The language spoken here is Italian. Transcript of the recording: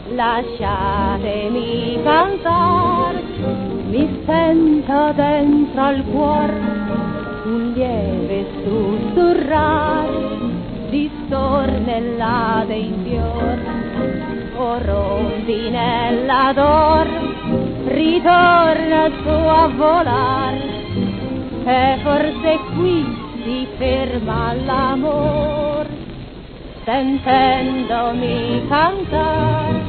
lasciatemi cantar, mi sento dentro al cuor un lieve sussurrar di stornellate in fior, o rondinella d'or ritorna su a volar, e forse qui si ferma l'amor, sentendomi cantar.